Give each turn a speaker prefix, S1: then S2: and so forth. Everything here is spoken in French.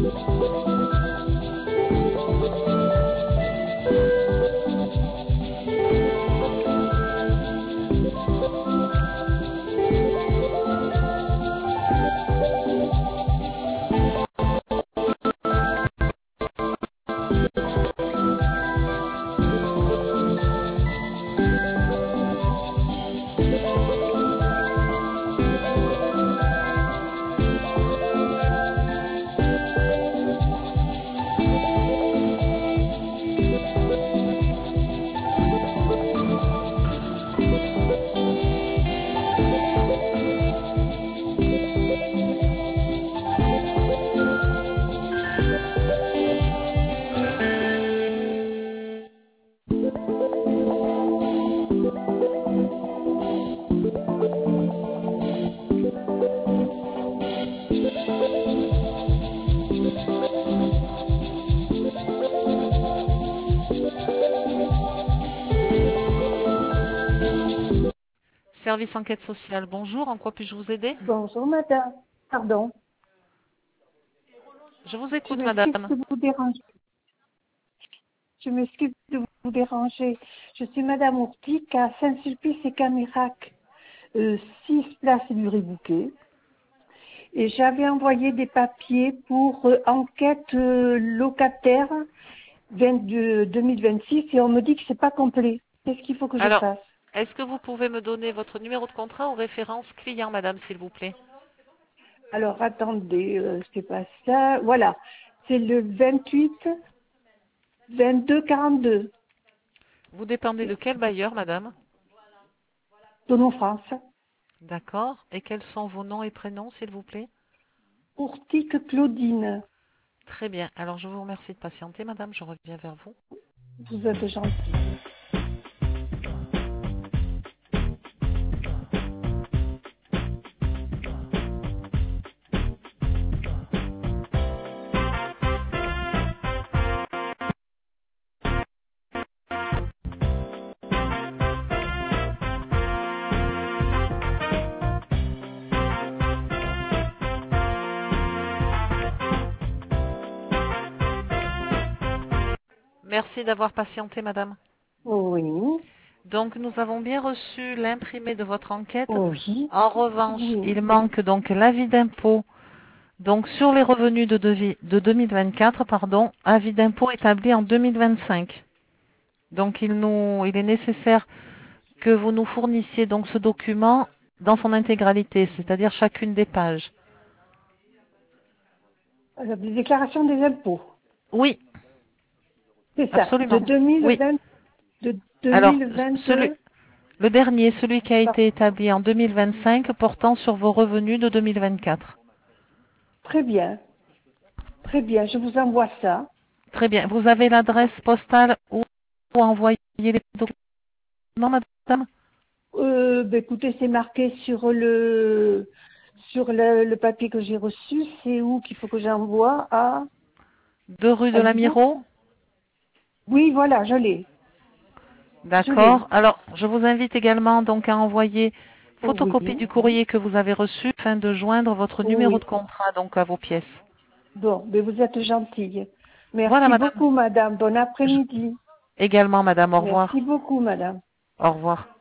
S1: Service enquête sociale, bonjour, en quoi puis-je vous aider?
S2: Bonjour madame, pardon,
S1: Je vous
S2: je
S1: écoute,
S2: m'excuse
S1: madame.
S2: de vous déranger. Je m'excuse de vous déranger. Je suis madame Ourtic à Saint-Sulpice et Camirac, 6 place du Ribouquet. Et j'avais envoyé des papiers pour enquête locataire 2026 et on me dit que c'est pas complet. Qu'est-ce qu'il faut que je
S1: Alors,
S2: fasse?
S1: est-ce que vous pouvez me donner votre numéro de contrat ou référence client, madame, s'il vous plaît?
S2: Alors attendez, c'est pas ça. Voilà, c'est le 28 22 42
S1: Vous dépendez de quel bailleur, madame?
S2: de nos France.
S1: D'accord. Et quels sont vos noms et prénoms, s'il vous plaît?
S2: Ourtic Claudine,
S1: Très bien. Alors, je vous remercie de patienter, madame. Je reviens vers vous.
S2: vous êtes gentille.
S1: Merci d'avoir patienté, madame.
S2: Oui,
S1: Donc, nous avons bien reçu l'imprimé de votre enquête.
S2: oui,
S1: En revanche,
S2: oui.
S1: il manque donc l'avis d'impôt. Donc, sur les revenus de 2024, pardon, avis d'impôt établi en 2025. Donc, il est nécessaire que vous nous fournissiez donc ce document dans son intégralité, c'est-à-dire chacune des pages.
S2: Alors, les déclarations des impôts,
S1: Oui,
S2: c'est ça, de
S1: absolument. Oui.
S2: 2020, de
S1: Alors,
S2: 2022.
S1: le dernier, celui qui a
S2: Par-
S1: été établi en 2025, portant sur vos revenus de 2024.
S2: Très bien, je vous envoie ça.
S1: Très bien. Vous avez l'adresse postale où envoyer les documents, madame?
S2: Écoutez, c'est marqué sur le papier que j'ai reçu. C'est où qu'il faut que j'envoie
S1: 2 rue de
S2: à
S1: la
S2: Lyon?
S1: Miro.
S2: Oui, voilà, je l'ai. Je l'ai.
S1: D'accord. Alors, je vous invite également donc à envoyer
S2: Oui,
S1: photocopie du courrier que vous avez reçu afin de joindre votre numéro de
S2: oui.
S1: contrat donc à vos pièces.
S2: Bon, mais vous êtes gentille.
S1: Voilà,
S2: Merci
S1: madame.
S2: beaucoup, madame. Bon
S1: Je-
S2: après-midi.
S1: Également, madame. Au
S2: Merci
S1: revoir.
S2: beaucoup, madame.
S1: Au revoir.